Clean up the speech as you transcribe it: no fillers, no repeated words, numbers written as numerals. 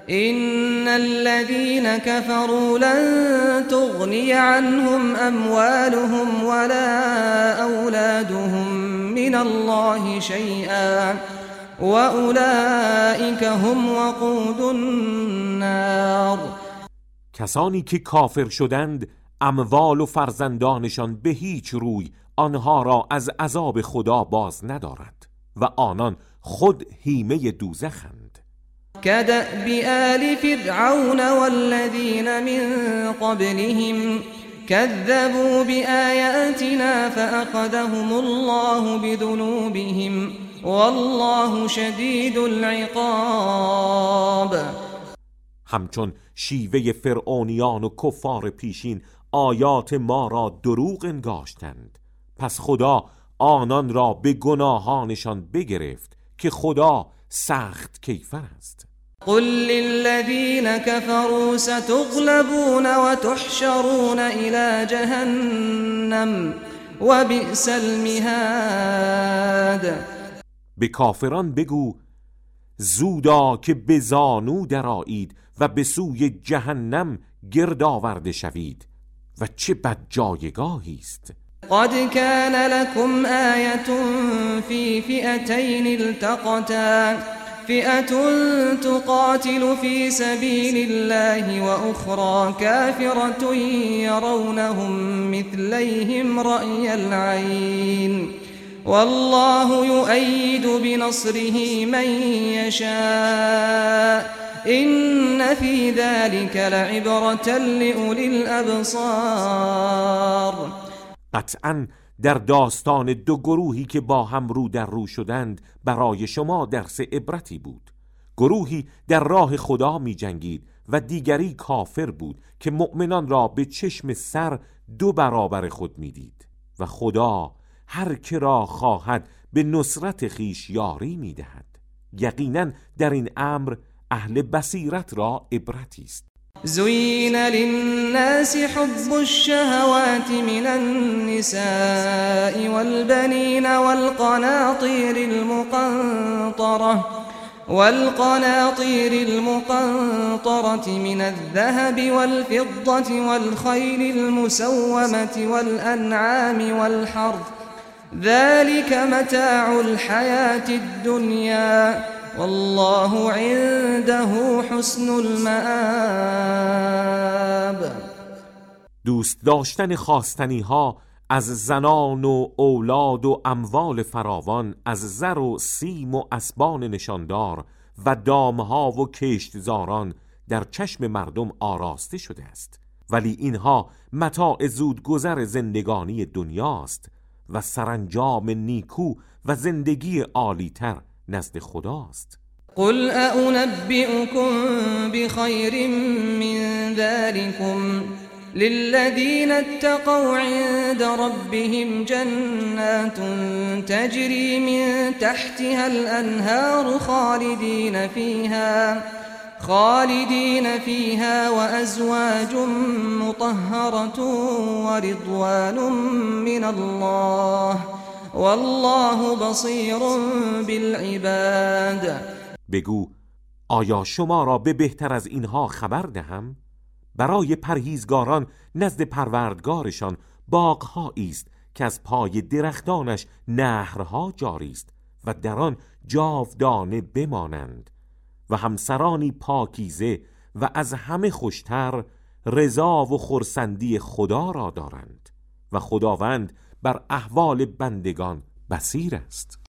إن الذين كفروا لن تغني عنهم أموالهم ولا أولادهم من الله شيئا وأولئك هم وقود النار. کسانی که کافر شدند اموال و فرزندانشان به هیچ روی آنها را از عذاب خدا باز ندارد و آنان خود هیمه دوزخند. كدأب آل فرعون والذين من قبلهم كذبوا بآياتنا فأخذهم الله بذنوبهم والله شدید العقاب. همچون شیوه فرعونیان و کفار پیشین آیات ما را دروغ انگاشتند، پس خدا آنان را به گناهانشان بگرفت که خدا سخت کیفر است. قل للذین كفروا ستغلبون وتحشرون إلى جهنم وبئس المهاد. به کافران بگو زودا که به زانو درآیید و به سوی جهنم گرد آورده شوید و چه بد جایگاهی است. قد كان لكم آية في فئتين التقتا فئة تقاتل في سبيل الله وأخرى كافرة يرونهم مثليهم رأي العين والله يؤيد بنصره من يشاء إن في ذلك لعبرة لأولي الأبصار. قطعاً در داستان دو گروهی که با هم رو در رو شدند برای شما درس عبرتی بود. گروهی در راه خدا می جنگید و دیگری کافر بود که مؤمنان را به چشم سر دو برابر خود می دید و خدا هر که را خواهد به نصرت خیش یاری می دهد. یقیناً در این امر اهل بصیرت را عبرتی است. زين للناس حب الشهوات من النساء والبنين والقناطير المقنطرة من الذهب والفضة والخيل المسومة والأنعام والحرث ذلك متاع الحياة الدنيا والله عنده حسن المآب. دوست داشتن خواستنی ها از زنان و اولاد و اموال فراوان، از زر و سیم و اسبان نشاندار و دامها و کشتزاران در چشم مردم آراسته شده است، ولی اینها متاع زودگذر زندگانی دنیاست و سرانجام نیکو و زندگی عالی‌تر نزد خداست. قل أنبئكم بخير من ذلكم للذين اتقوا عند ربهم جنات تجري من تحتها الأنهار خالدين فيها وأزواج مطهرة ورضوان من الله والله بصیر بالعباد. بگو آیا شما را به بهتر از اینها خبر دهم؟ برای پرهیزگاران نزد پروردگارشان باغ‌هایی است که از پای درختانش نهرها جاری است و در آن جاودانه بمانند و همسرانی پاکیزه و از همه خوشتر رضا و خرسندی خدا را دارند و خداوند بر احوال بندگان بصیر است.